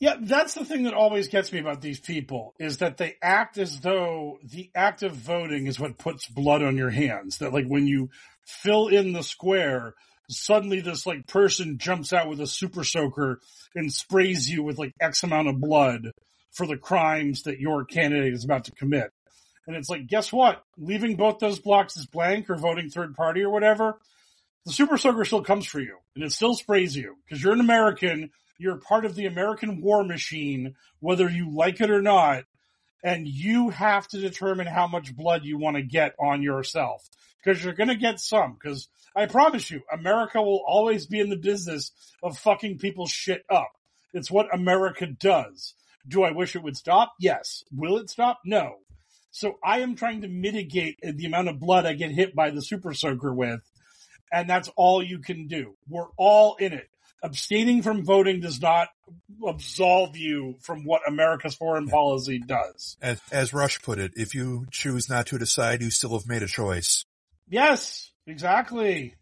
Yeah, that's the thing that always gets me about these people, is that they act as though the act of voting is what puts blood on your hands. That, like, when you fill in the square, suddenly this, like, person jumps out with a super soaker and sprays you with, like, X amount of blood for the crimes that your candidate is about to commit. And it's like, guess what? Leaving both those boxes blank or voting third party or whatever, the super soaker still comes for you, and it still sprays you, because you're an American. You're part of the American war machine, whether you like it or not, and you have to determine how much blood you want to get on yourself, because you're going to get some, because I promise you, America will always be in the business of fucking people's shit up. It's what America does. Do I wish it would stop? Yes. Will it stop? No. So I am trying to mitigate the amount of blood I get hit by the super soaker with, and that's all you can do. We're all in it. Abstaining from voting does not absolve you from what America's foreign policy does. As Rush put it, if you choose not to decide, you still have made a choice. Yes, exactly.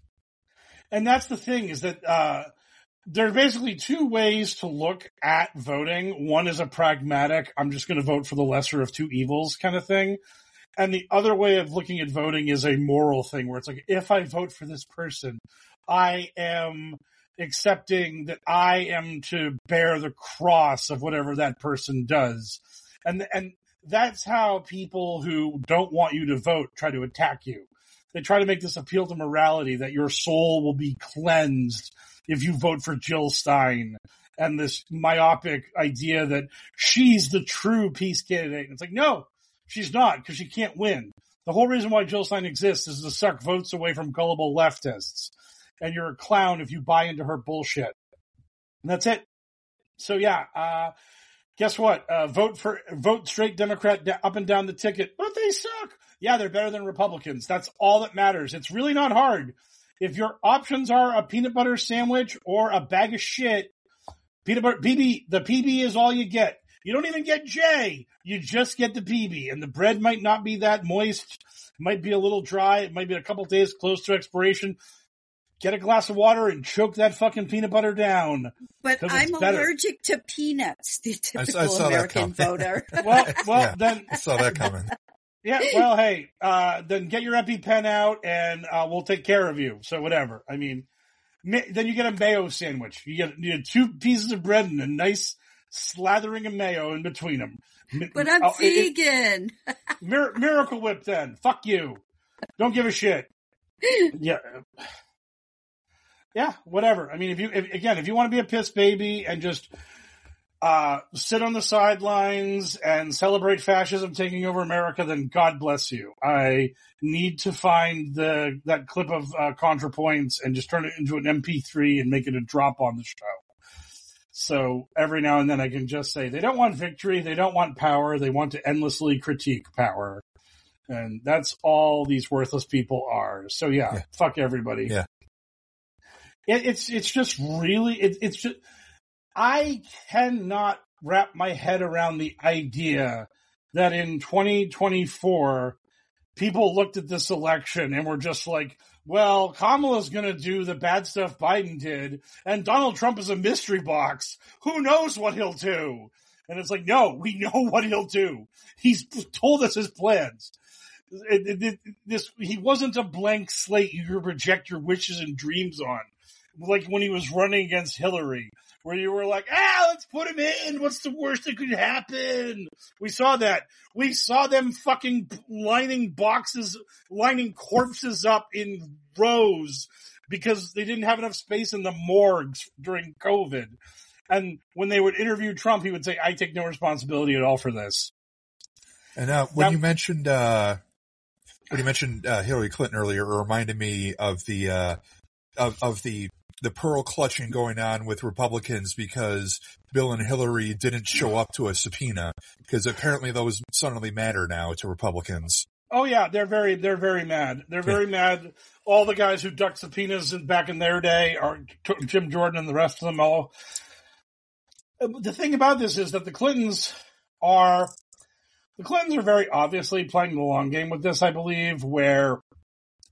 And that's the thing, is that there are basically two ways to look at voting. One is a pragmatic, I'm just going to vote for the lesser of two evils kind of thing. And the other way of looking at voting is a moral thing, where it's like, if I vote for this person, I am accepting that I am to bear the cross of whatever that person does. And that's how people who don't want you to vote try to attack you. They try to make this appeal to morality, that your soul will be cleansed if you vote for Jill Stein, and this myopic idea that she's the true peace candidate. And it's like, no, she's not, because she can't win. The whole reason why Jill Stein exists is to suck votes away from gullible leftists. And you're a clown if you buy into her bullshit. And that's it. So yeah, guess what? Vote straight Democrat up and down the ticket. But they suck. Yeah, they're better than Republicans. That's all that matters. It's really not hard. If your options are a peanut butter sandwich or a bag of shit, peanut butter PB, the PB is all you get. You don't even get J. You just get the PB. And the bread might not be that moist. It might be a little dry. It might be a couple days close to expiration. Get a glass of water and choke that fucking peanut butter down. But I'm allergic to peanuts, the typical American voter. Well, then I saw that coming. Yeah, well, hey, then get your EpiPen out and we'll take care of you. So whatever. I mean, then you get a mayo sandwich. You get 2 pieces of bread and a nice slathering of mayo in between them. But I'm vegan. Miracle Whip then. Fuck you. Don't give a shit. Yeah. Yeah, whatever. I mean, if you want to be a piss baby and just sit on the sidelines and celebrate fascism taking over America, then God bless you. I need to find that clip of ContraPoints and just turn it into an MP3 and make it a drop on the show. So every now and then I can just say, they don't want victory, they don't want power, they want to endlessly critique power. And that's all these worthless people are. So yeah. Fuck everybody. Yeah. It's just really, it's just, I cannot wrap my head around the idea that in 2024, people looked at this election and were just like, well, Kamala's going to do the bad stuff Biden did, and Donald Trump is a mystery box. Who knows what he'll do? And it's like, no, we know what he'll do. He's told us his plans. He wasn't a blank slate you could project your wishes and dreams on. Like when he was running against Hillary, where you were like, let's put him in. What's the worst that could happen? We saw that. We saw them fucking lining corpses up in rows because they didn't have enough space in the morgues during COVID. And when they would interview Trump, he would say, I take no responsibility at all for this. And when you mentioned Hillary Clinton earlier, it reminded me of the pearl clutching going on with Republicans because Bill and Hillary didn't show up to a subpoena, because apparently those suddenly matter now to Republicans. Oh yeah, they're very mad. They're very mad. All the guys who ducked subpoenas back in their day are Jim Jordan and the rest of them all. The thing about this is that the Clintons are very obviously playing the long game with this, I believe, where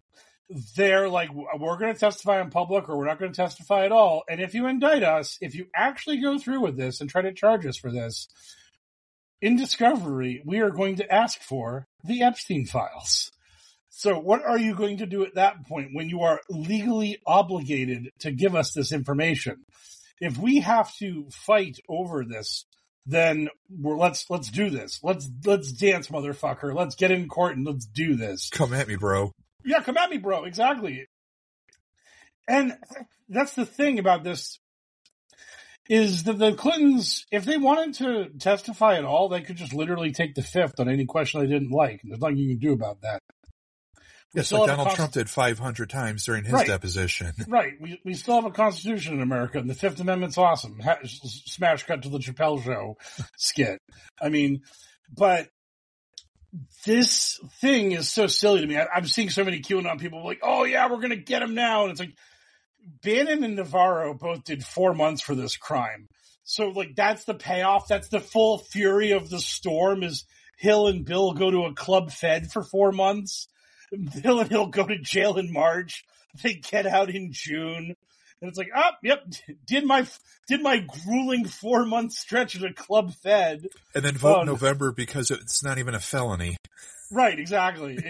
they're like, we're going to testify in public or we're not going to testify at all. And if you indict us, if you actually go through with this and try to charge us for this, in discovery, we are going to ask for the Epstein files. So what are you going to do at that point when you are legally obligated to give us this information? If we have to fight over this, then let's do this. Let's dance, motherfucker. Let's get in court and let's do this. Come at me, bro. Yeah, come at me, bro. Exactly. And that's the thing about this is that the Clintons, if they wanted to testify at all, they could just literally take the fifth on any question they didn't like. There's nothing you can do about that. Yes, like Donald Trump did 500 times during his deposition. Right. We still have a constitution in America, and the Fifth Amendment's awesome. Smash cut to the Chappelle Show skit. I mean, but this thing is so silly to me. I'm seeing so many QAnon people like, oh yeah, we're going to get him now. And it's like, Bannon and Navarro both did 4 months for this crime. So like, that's the payoff. That's the full fury of the storm is Hill and Bill go to a club fed for 4 months. Bill and Hill go to jail in March. They get out in June. And it's like, oh, yep, did my grueling 4 month stretch at a club fed. And then vote November because it's not even a felony. Right, exactly.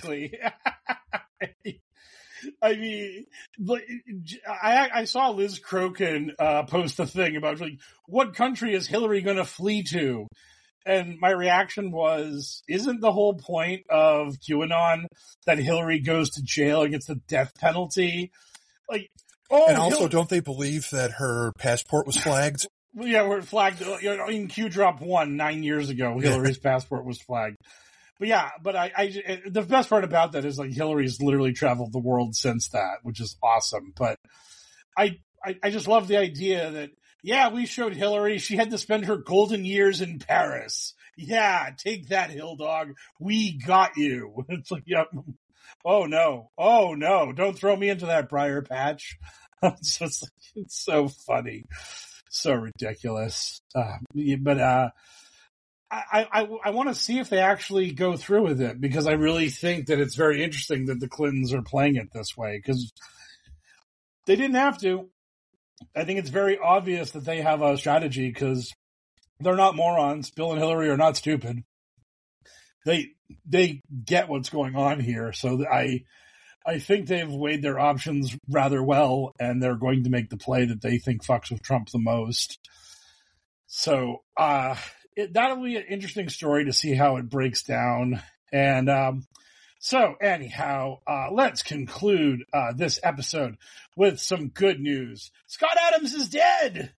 I mean, I saw Liz Crokin post a thing about like, what country is Hillary going to flee to? And my reaction was, isn't the whole point of QAnon that Hillary goes to jail and gets the death penalty? Like, and also, don't they believe that her passport was flagged? Yeah, we're flagged. In Q Drop 1 9 years ago, Hillary's passport was flagged. But yeah, but I the best part about that is like Hillary's literally traveled the world since that, which is awesome. But I just love the idea that, yeah, we showed Hillary. She had to spend her golden years in Paris. Yeah, take that, Hill Dog. We got you. It's like, yeah. Oh no. Don't throw me into that briar patch. It's so funny. So ridiculous. I want to see if they actually go through with it, because I really think that it's very interesting that the Clintons are playing it this way, because they didn't have to. I think it's very obvious that they have a strategy because they're not morons. Bill and Hillary are not stupid. They get what's going on here. So I think they've weighed their options rather well, and they're going to make the play that they think fucks with Trump the most. So that'll be an interesting story to see how it breaks down. And so anyhow, let's conclude this episode with some good news. Scott Adams is dead!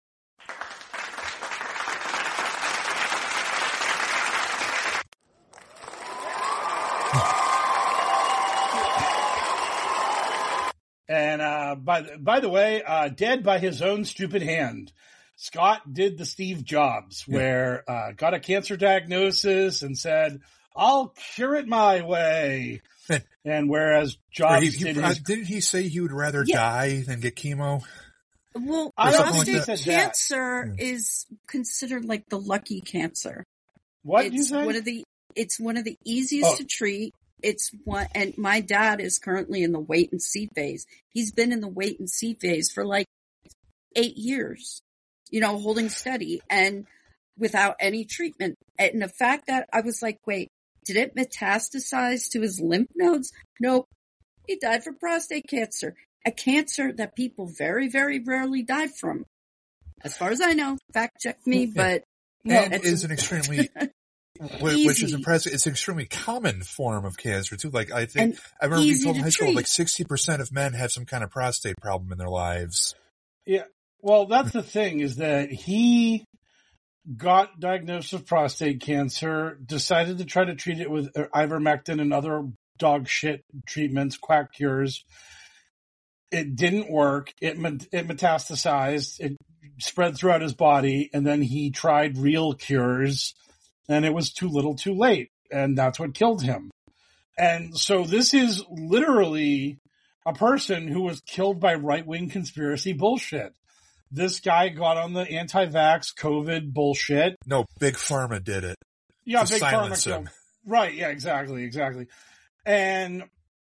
And by the way, dead by his own stupid hand. Scott did the Steve Jobs, where got a cancer diagnosis and said, I'll cure it my way. And whereas Jobs didn't he say he would rather die than get chemo? Well, prostate cancer is considered like the lucky cancer. What did you say? It's one of the easiest to treat. And my dad is currently in the wait and see phase. He's been in the wait and see phase for like 8 years, holding steady and without any treatment. And the fact that I was like, wait, did it metastasize to his lymph nodes? Nope. He died from prostate cancer, a cancer that people very, very rarely die from. As far as I know, fact check me, but is an extremely which is impressive. It's an extremely common form of cancer too. Like I remember being told in high school, like 60% of men have some kind of prostate problem in their lives. Yeah. Well, that's the thing, is that he got diagnosed with prostate cancer, decided to try to treat it with ivermectin and other dog shit treatments, quack cures. It didn't work. It metastasized. It spread throughout his body, and then he tried real cures, and it was too little too late, and that's what killed him. And so this is literally a person who was killed by right-wing conspiracy bullshit. This guy got on the anti-vax COVID bullshit. No, Big Pharma did it. Yeah, Big Pharma killed. Right, yeah, exactly. And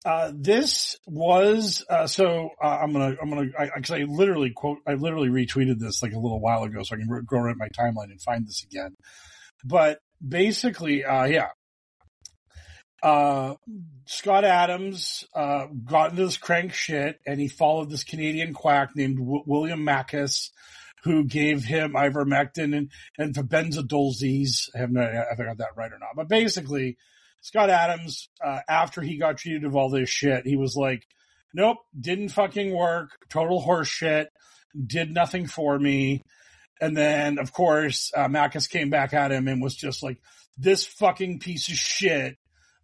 This was, I literally retweeted this like a little while ago, so I can go right my timeline and find this again. But basically, Scott Adams, got into this crank shit, and he followed this Canadian quack named William Makis, who gave him ivermectin and benzodiazepines. I have no idea if I got that right or not, but basically, Scott Adams, after he got treated of all this shit, he was like, nope, didn't fucking work, total horse shit, did nothing for me. And then, of course, Makis came back at him and was just like, this fucking piece of shit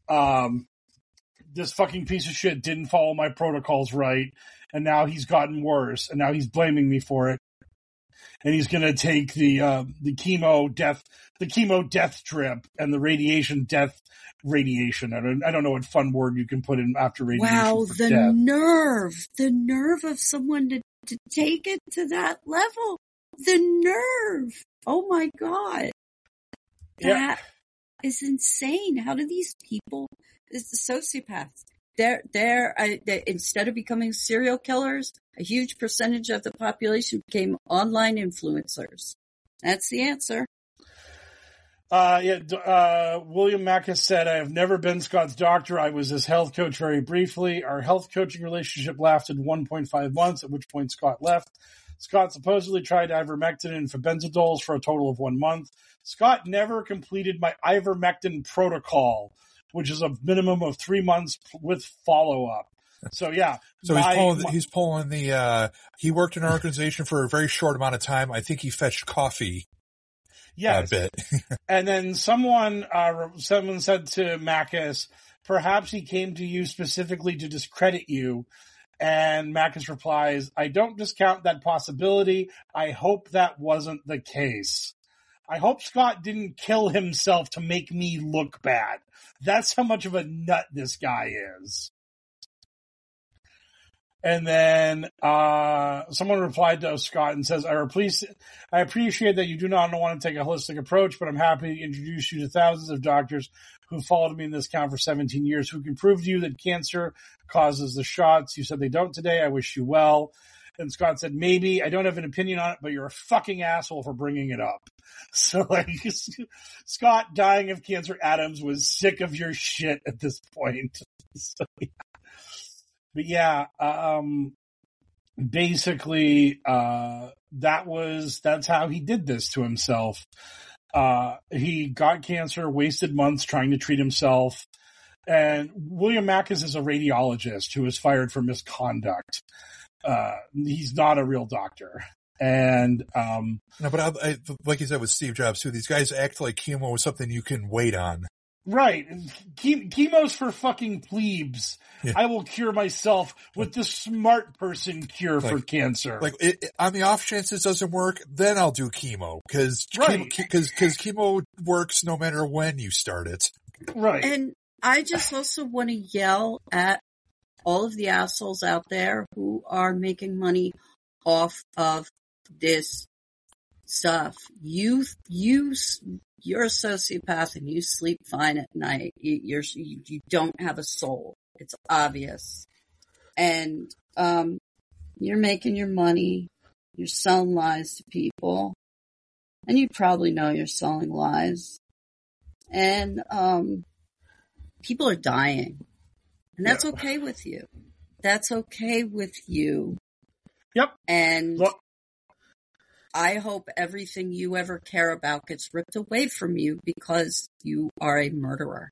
didn't follow my protocols right, and now he's gotten worse, and now he's blaming me for it. And he's going to take the chemo death drip and the radiation. I don't know what fun word you can put in after radiation. Wow, for the death. the nerve of someone to take it to that level. The nerve. Oh my God. That is insane. How do these people, it's the sociopaths. They're instead of becoming serial killers, a huge percentage of the population became online influencers. That's the answer. William Makis said, I have never been Scott's doctor. I was his health coach very briefly. Our health coaching relationship lasted 1.5 months, at which point Scott left. Scott supposedly tried ivermectin and benzodols for a total of 1 month. Scott never completed my ivermectin protocol, which is a minimum of 3 months with follow-up. So, yeah. So he's pulling the, he worked in an organization for a very short amount of time. I think he fetched coffee. Yes. A bit. And then someone said to Makis, perhaps he came to you specifically to discredit you. And Makis replies, I don't discount that possibility. I hope that wasn't the case. I hope Scott didn't kill himself to make me look bad. That's how much of a nut this guy is. And then someone replied to Scott and says, I appreciate that you do not want to take a holistic approach, but I'm happy to introduce you to thousands of doctors who followed me in this account for 17 years, who can prove to you that cancer causes the shots. You said they don't today. I wish you well. And Scott said, maybe. I don't have an opinion on it, but you're a fucking asshole for bringing it up. So, like, Scott dying of cancer, Adams was sick of your shit at this point. So, yeah. But yeah, basically, that's how he did this to himself. He got cancer, wasted months trying to treat himself. And William Makis is a radiologist who was fired for misconduct. He's not a real doctor. And, no, but I, like you said with Steve Jobs too, these guys act like chemo is something you can wait on. Right. Chemo's for fucking plebes. Yeah. I will cure myself with the smart person cure for cancer. Like, on the off chance it doesn't work, then I'll do chemo. Cause chemo works no matter when you start it. Right. And I just also want to yell at all of the assholes out there who are making money off of this stuff. You're a sociopath and you sleep fine at night. You don't have a soul. It's obvious. And, you're making your money. You're selling lies to people. And you probably know you're selling lies. And, people are dying. And that's okay with you. That's okay with you. Yep. And I hope everything you ever care about gets ripped away from you because you are a murderer.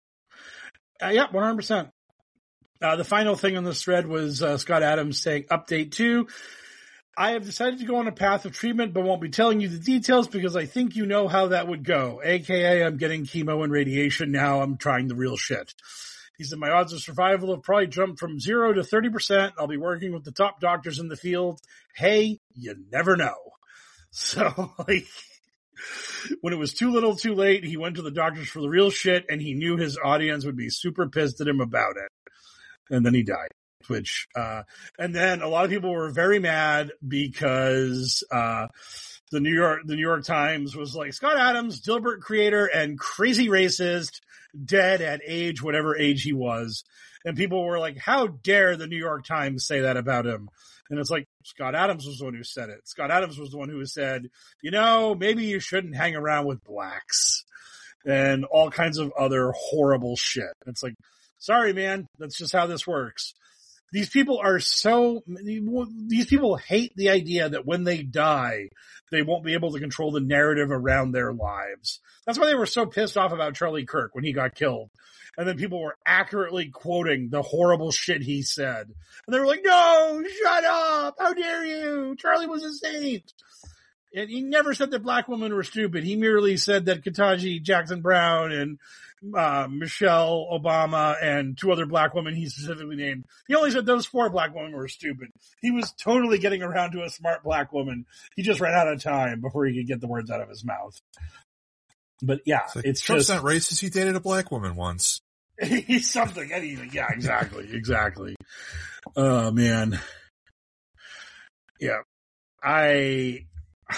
Yeah, 100%. The final thing on this thread was Scott Adams saying, update 2. I have decided to go on a path of treatment, but won't be telling you the details because I think you know how that would go. AKA, I'm getting chemo and radiation now. I'm trying the real shit. He said, my odds of survival have probably jumped from 0 to 30%. I'll be working with the top doctors in the field. Hey, you never know. So, like, when it was too little too late, he went to the doctors for the real shit, and he knew his audience would be super pissed at him about it. And then he died, which, and then a lot of people were very mad because, the New York Times was like, Scott Adams, Dilbert creator and crazy racist, dead at age, whatever age he was. And people were like, how dare the New York Times say that about him? And it's like, Scott Adams was the one who said it. Scott Adams was the one who said, maybe you shouldn't hang around with blacks and all kinds of other horrible shit. It's like, sorry, man, that's just how this works. These people hate the idea that when they die, they won't be able to control the narrative around their lives. That's why they were so pissed off about Charlie Kirk when he got killed. And then people were accurately quoting the horrible shit he said. And they were like, no, shut up. How dare you? Charlie was a saint. And he never said that black women were stupid. He merely said that Ketanji Jackson Brown and Michelle Obama and 2 other black women he specifically named. He only said those 4 black women were stupid. He was totally getting around to a smart black woman. He just ran out of time before he could get the words out of his mouth. But yeah, it's Trump's not racist. He dated a black woman once. He's something, anything. Yeah, exactly. Oh man. Yeah. I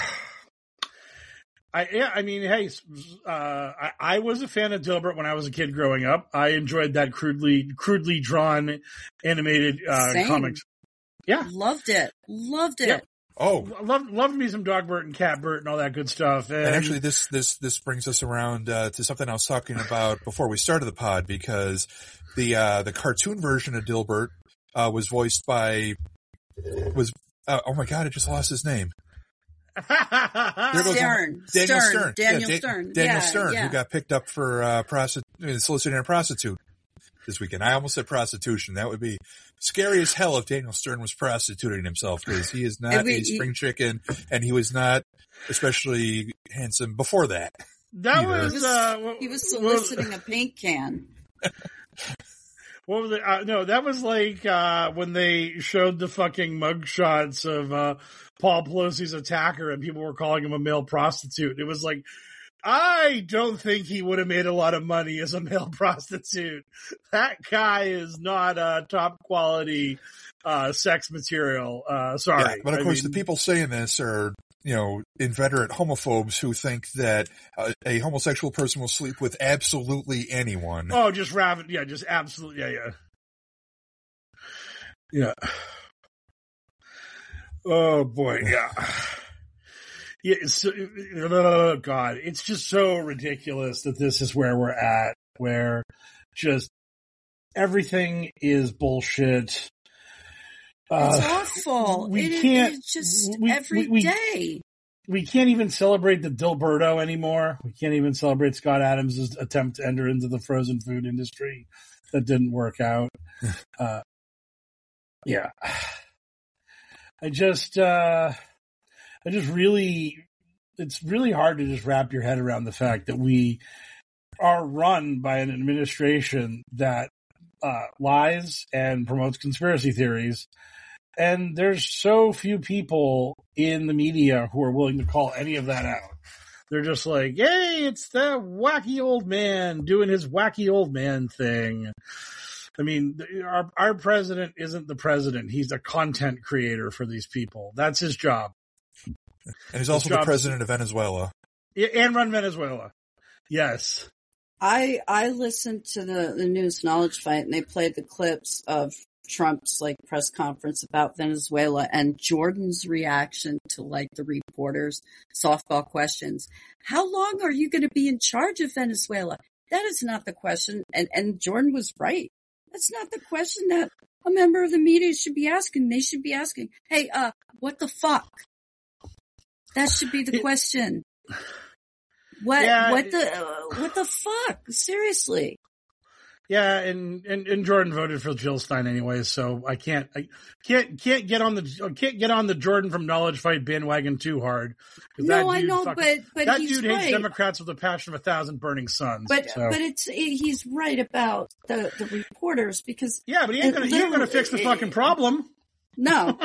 was a fan of Dilbert when I was a kid growing up. I enjoyed that crudely drawn animated comics. Yeah. Loved it. Yep. Oh, loved me some Dogbert and Catbert and all that good stuff. And actually, this brings us around to something I was talking about before we started the pod, because the cartoon version of Dilbert was voiced by oh my god, I just lost his name. Daniel Stern. Daniel Stern, who got picked up for soliciting a prostitute this weekend. I almost said prostitution. That would be scary as hell if Daniel Stern was prostituting himself, because he is not a spring chicken, and he was not especially handsome before that. He was soliciting a paint can. What was it? No, that was like when they showed the fucking mugshots of Paul Pelosi's attacker, and people were calling him a male prostitute. It was like, I don't think he would have made a lot of money as a male prostitute. That guy is not top quality sex material. Sorry. Yeah, but of course, the people saying this are, inveterate homophobes who think that a homosexual person will sleep with absolutely anyone. Oh, just rabid. Yeah, just absolutely. Yeah. Oh boy. Yeah. Yeah, oh God, it's just so ridiculous that this is where we're at, where just everything is bullshit. It's awful. It's just every day. We can't even celebrate the Dilberto anymore. We can't even celebrate Scott Adams' attempt to enter into the frozen food industry. That didn't work out. Yeah. It's really hard to just wrap your head around the fact that we are run by an administration that lies and promotes conspiracy theories. And there's so few people in the media who are willing to call any of that out. They're just like, hey, it's the wacky old man doing his wacky old man thing. I mean, our president isn't the president. He's a content creator for these people. That's his job. And he's also the president of Venezuela. Yeah, and run Venezuela. Yes. I listened to the News Knowledge Fight, and they played the clips of Trump's press conference about Venezuela and Jordan's reaction to the reporters' softball questions. How long are you going to be in charge of Venezuela? That is not the question. And Jordan was right. That's not the question that a member of the media should be asking. They should be asking, hey, what the fuck? That should be the question. What the fuck? Seriously. Yeah, and Jordan voted for Jill Stein anyway, so I can't get on the Jordan from Knowledge Fight bandwagon too hard. No, I know, but that he's dude hates Democrats with a passion of 1,000 burning suns. But he's right about the reporters, because yeah, but he ain't gonna fix the fucking problem. No.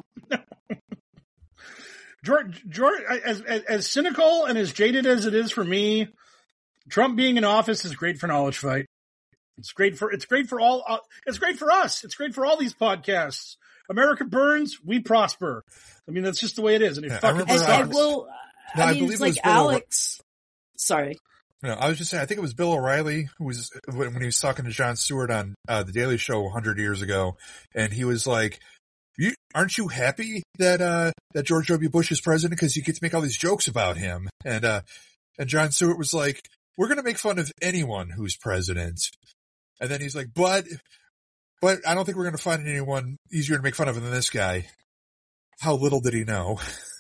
Jordan, as cynical and as jaded as it is for me, Trump being in office is great for Knowledge Fight. It's great for us. It's great for all these podcasts. America burns, we prosper. I mean, that's just the way it is. And it fucking sucks. I believe it's like Alex. Sorry. I was just saying, I think it was Bill O'Reilly who was, when he was talking to Jon Stewart on The Daily Show 100 years ago, and he was like, aren't you happy that George W. Bush is president because you get to make all these jokes about him? And Jon Stewart was like, we're going to make fun of anyone who's president. And then he's like, but I don't think we're going to find anyone easier to make fun of than this guy. How little did he know?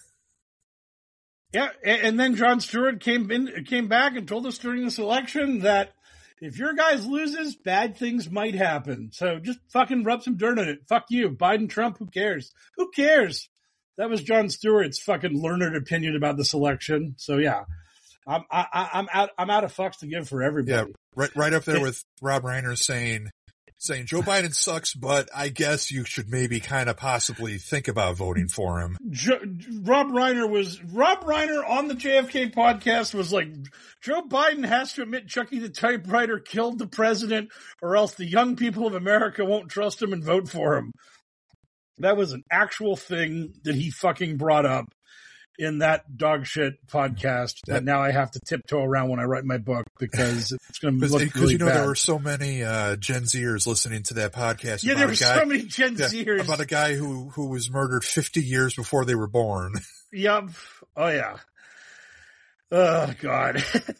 Yeah, and then Jon Stewart came back and told us during this election that if your guy loses, bad things might happen. So just fucking rub some dirt on it. Fuck you, Biden, Trump. Who cares? Who cares? That was Jon Stewart's fucking learned opinion about this election. So yeah, I'm out of fucks to give for everybody. Yeah, right up there with Rob Reiner saying Joe Biden sucks, but I guess you should maybe kind of possibly think about voting for him. Rob Reiner on the JFK podcast was like, Joe Biden has to admit Chucky the typewriter killed the president, or else the young people of America won't trust him and vote for him. That was an actual thing that he fucking brought up in that dog shit podcast that now I have to tiptoe around when I write my book because it's going to look really bad. Because there were so many Gen Zers listening to that podcast. Yeah, there were so many Gen Zers. About a guy who was murdered 50 years before they were born. Yep. Oh, yeah. Oh, God.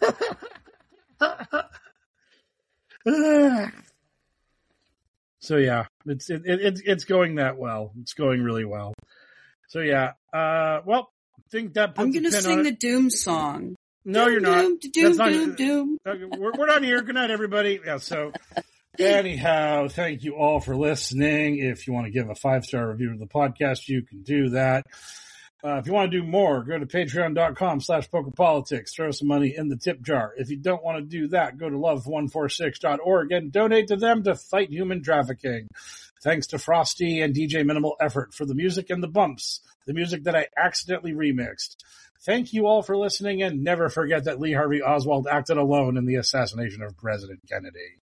So, yeah, it's going that well. It's going really well. So, yeah. Well, think that I'm going to sing the Doom song. No, you're not. Doom. We're done here. Good night, everybody. Yeah. So, anyhow, thank you all for listening. If you want to give a 5-star review of the podcast, you can do that. If you want to do more, go to patreon.com/pokerpolitics. Throw some money in the tip jar. If you don't want to do that, go to love146.org and donate to them to fight human trafficking. Thanks to Frosty and DJ Minimal Effort for the music and the bumps, the music that I accidentally remixed. Thank you all for listening, and never forget that Lee Harvey Oswald acted alone in the assassination of President Kennedy.